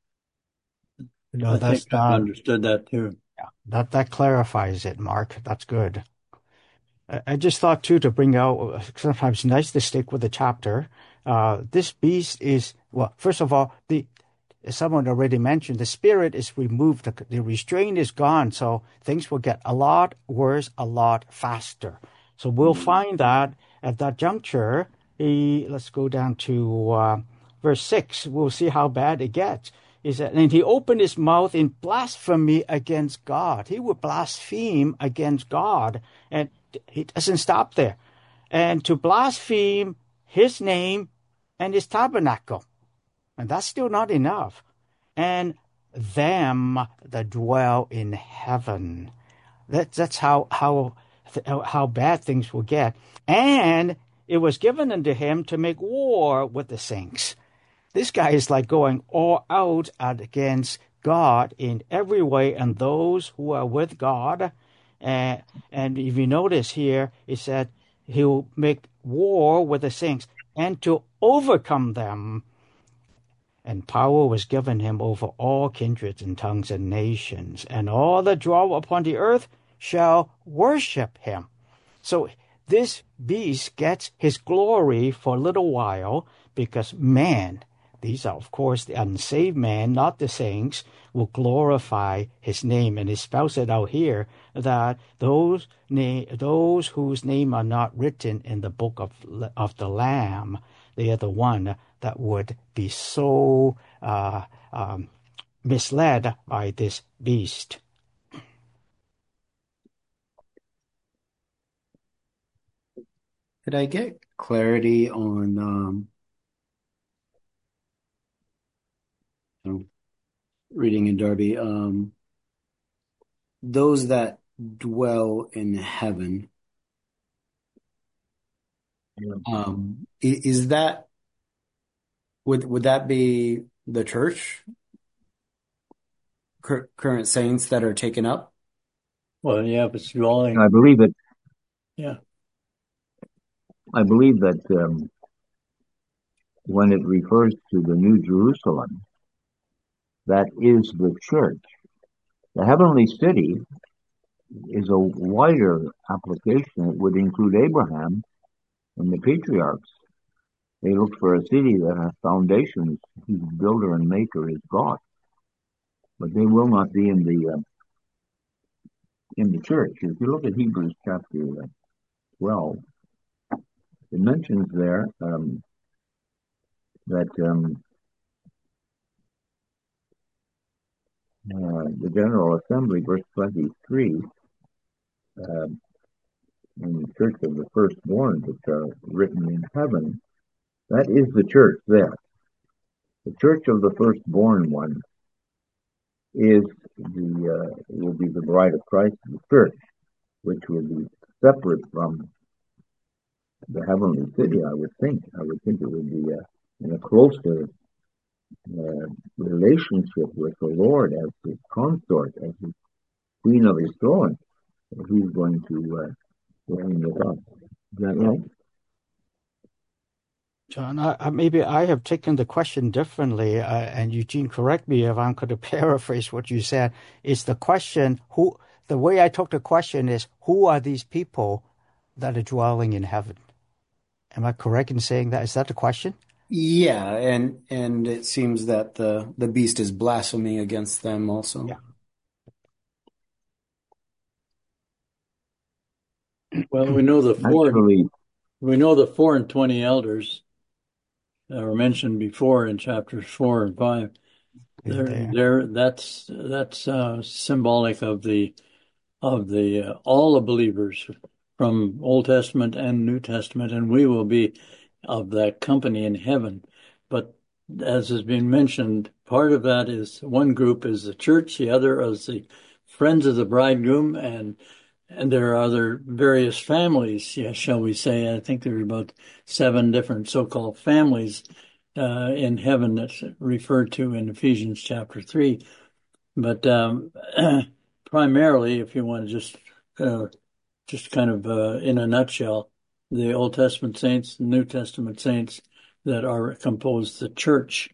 I think I understood that too. Yeah, that clarifies it, Mark. That's good. I just thought too to bring out, sometimes it's nice to stick with the chapter. This beast is, well, first of all, as someone already mentioned, the spirit is removed, the restraint is gone, so things will get a lot worse, a lot faster. So we'll find that at that juncture. Let's go down to verse 6. We'll see how bad it gets. And he opened his mouth in blasphemy against God. He would blaspheme against God, and he doesn't stop there. And to blaspheme his name and his tabernacle. And that's still not enough. And them that dwell in heaven. That's how bad things will get. And it was given unto him to make war with the saints. This guy is like going all out against God in every way, and those who are with God. And if you notice here, it said he'll make war with the saints and to overcome them. And power was given him over all kindreds and tongues and nations, and all that dwell upon the earth shall worship him. So this beast gets his glory for a little while, because man, these are of course the unsaved man, not the saints, will glorify his name. And he spells it out here that those whose name are not written in the book of the Lamb, they are the one that would be so misled by this beast. Could I get clarity on reading in Darby, those that dwell in heaven? Is that would that be the church, current saints that are taken up? Well, yeah, but it's dwelling. I believe it. Yeah. I believe that when it refers to the New Jerusalem, that is the church. The heavenly city is a wider application. It would include Abraham and the patriarchs. They looked for a city that has foundations, whose builder and maker is God. But they will not be in the church. If you look at Hebrews chapter 12, it mentions there that the General Assembly, verse 23, in the church of the firstborn, which are written in heaven, that is the church there. The church of the firstborn one is will be the bride of Christ, the church, which will be separate from the heavenly city. I would think it would be in a closer relationship with the Lord as his consort, as his queen of his throne. He's going to reign with us. Is that right? John, maybe I have taken the question differently, and Eugene, correct me if I'm going to paraphrase what you said. Is the question the way I took the question is, who are these people that are dwelling in heaven? Am I correct in saying that? Is that the question? Yeah, and it seems that the beast is blaspheming against them also. Yeah. Well, we know the Actually, 4 and 20 elders that were mentioned before in chapters 4 and 5. That's symbolic of all the believers from Old Testament and New Testament, and we will be of that company in heaven. But as has been mentioned, part of that is one group is the church, the other is the friends of the bridegroom, and there are other various families, shall we say. I think there are about 7 different so-called families in heaven that's referred to in Ephesians chapter 3. But primarily, if you want to just kind of in a nutshell, the Old Testament saints, New Testament saints that are composed the church.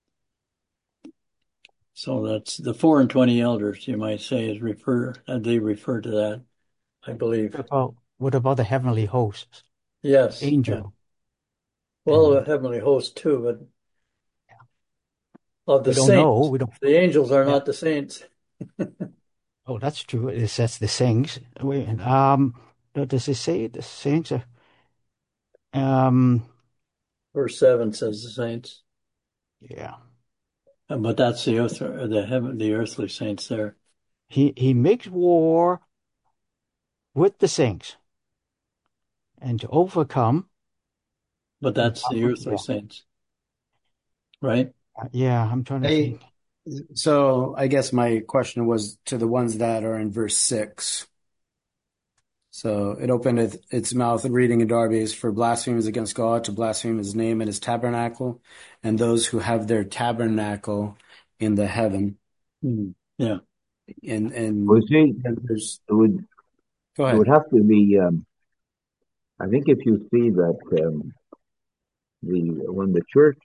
So that's the 4 and 20 elders, you might say, they refer to that, I believe. What about the heavenly hosts? Yes. Angel. Yeah. Well, the heavenly host too, but of the saints, the angels are not the saints. Oh, that's true. It says the saints. Wait, does it say the saints are? Verse 7 says the saints. Yeah. But that's the earthly saints there. He makes war with the saints and to overcome. But that's the earthly saints, right? Yeah, I'm trying to think. So I guess my question was to the ones that are in verse 6. So it opened its mouth reading in Darby's for blasphemies against God, to blaspheme his name and his tabernacle, and those who have their tabernacle in the heaven. Yeah. And well, see, go ahead. It would have to be, I think if you see that when the church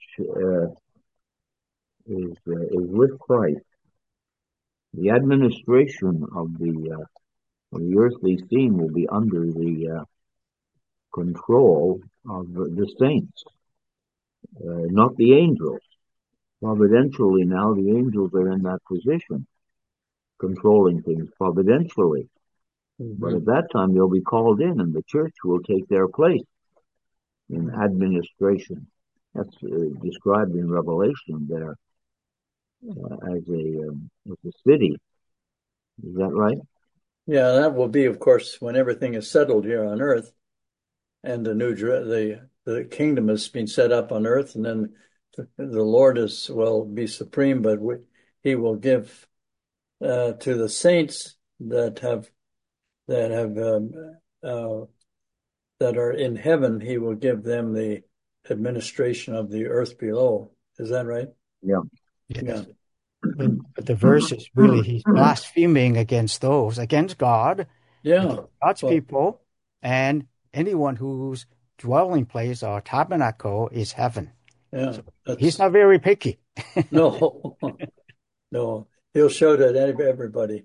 is with Christ, the administration of the earthly scene will be under the control of the saints, not the angels. Providentially, now the angels are in that position, controlling things providentially. But at that time, they'll be called in, and the church will take their place in administration. That's described in Revelation there as a city. Is that right? Yeah, that will be, of course, when everything is settled here on earth, and the kingdom has been set up on earth, and then the Lord will be supreme, but He will give to the saints that that are in heaven, he will give them the administration of the earth below. Is that right? Yeah. Yes. Yeah. But the verse is really, he's blaspheming against those, against God, Yeah. against God's Well, people, and anyone whose dwelling place or tabernacle is heaven. yeah. So he's That's not very picky. no, no. He'll show that everybody.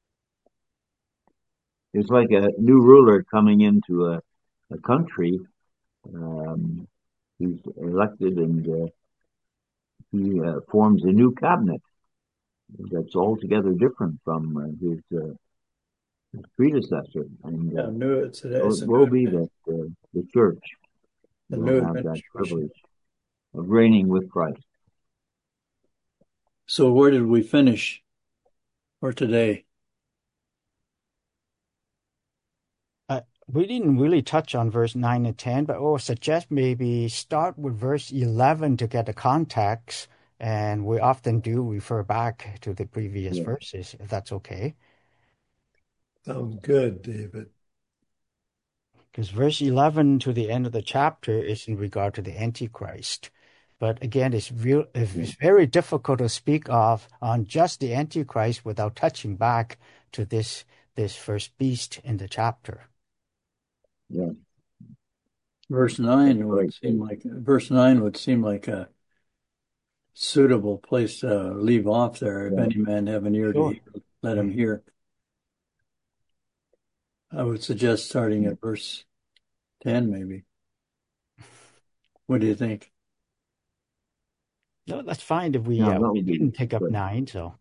It's like a new ruler coming into a country. He's elected and he forms a new cabinet that's altogether different from his predecessor. And Yeah, new. It's so a it will new, be that the church a will new have that administration. privilege of reigning with Christ. So where did we finish for today? We didn't really touch on verse 9 and 10, but I'll suggest maybe start with verse 11 to get the context. And we often do refer back to the previous Yeah. verses, if that's okay. Sounds good, David. Because verse 11 to the end of the chapter is in regard to the Antichrist. But again, it's very difficult to speak of on just the Antichrist without touching back to this first beast in the chapter. Yeah. Verse 9 That's would right. seem like a suitable place to leave off there. If Yeah. any man have an ear to Sure. hear, let him hear. I would suggest starting at verse 10, maybe. What do you think? No, that's fine if we Yeah, that would be didn't take up good. 9, so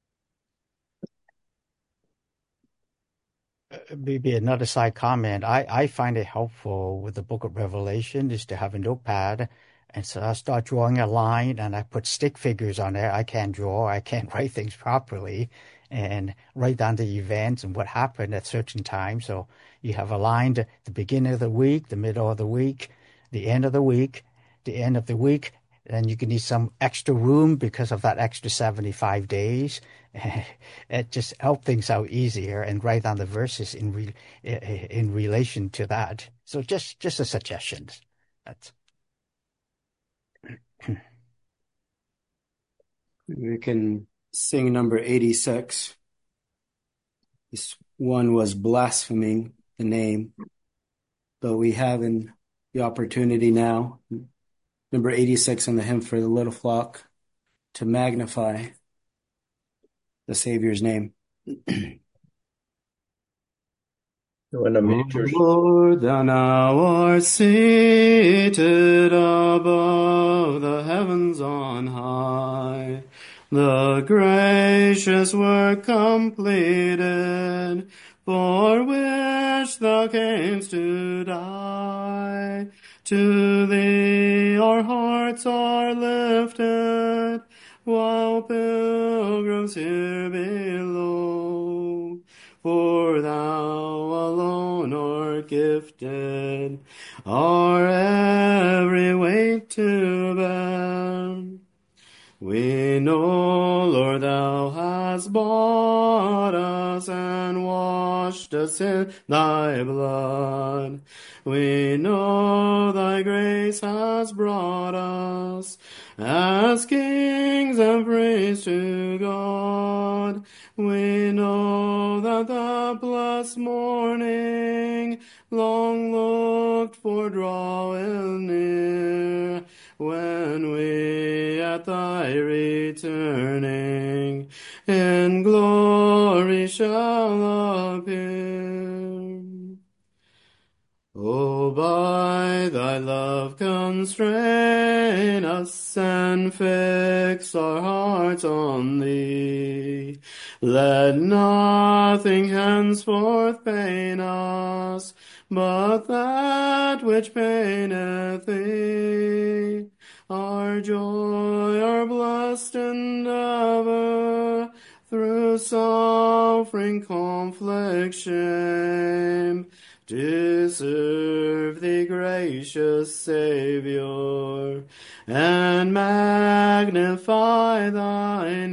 maybe another side comment. I find it helpful with the book of Revelation is to have a notepad. And so I start drawing a line and I put stick figures on there. I can't draw, I can't write things properly, and write down the events and what happened at certain times. So you have a line to the beginning of the week, the middle of the week, the end of the week, the end of the week. Then you can need some extra room because of that extra 75 days. It just helped things out easier and write down the verses in relation to that. So just a suggestion. That's We can sing number 86. This one was blaspheming the name, but we have the opportunity now, number 86 in the hymn for the little flock, to magnify the Savior's name. When the majors, Lord, thou now art seated above the heavens on high, the gracious work completed, for which thou camest to die. To thee our hearts are lifted, while pilgrims here below. For thou alone art gifted, our every weight to bear. We know, Lord, thou hast bought us and washed us in thy blood. We know thy grace has brought us as kings and priests to God. We know that the blessed morning, long looked for, draweth near, when we at thy returning in glory shall appear. O by thy love constrain us and fix our hearts on thee. Let nothing henceforth pain us, but that which paineth thee. Our joy, our blessed endeavor, through suffering, conflict, shame, to serve thee, gracious Savior, and magnify thy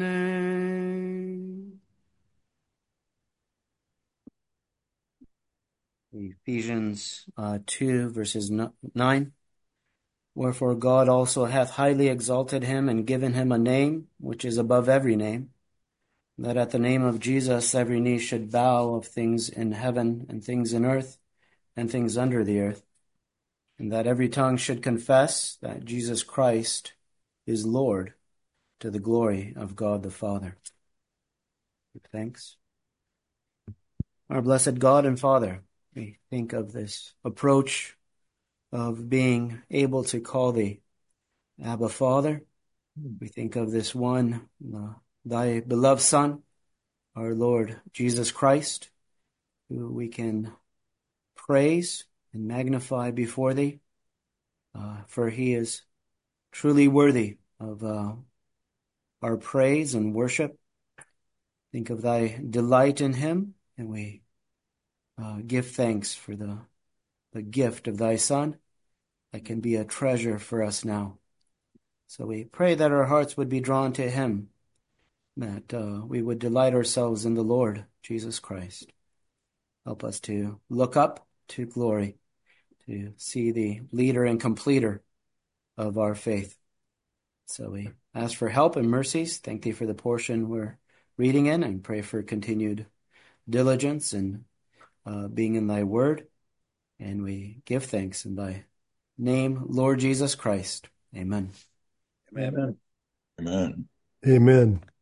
name. Ephesians 2, verses 9. Wherefore God also hath highly exalted him and given him a name which is above every name, that at the name of Jesus every knee should bow, of things in heaven and things in earth and things under the earth, and that every tongue should confess that Jesus Christ is Lord, to the glory of God the Father. Give thanks. Our blessed God and Father, we think of this approach of being able to call thee Abba Father. We think of this one, thy beloved Son, our Lord Jesus Christ, who we can praise and magnify before thee, for he is truly worthy of our praise and worship. Think of thy delight in him, and we give thanks for the gift of thy Son that can be a treasure for us now. So we pray that our hearts would be drawn to him, that we would delight ourselves in the Lord Jesus Christ. Help us to look up to glory, to see the leader and completer of our faith. So we ask for help and mercies. Thank thee for the portion we're reading in, and pray for continued diligence in being in thy word. And we give thanks in thy name, Lord Jesus Christ. Amen. Amen. Amen. Amen.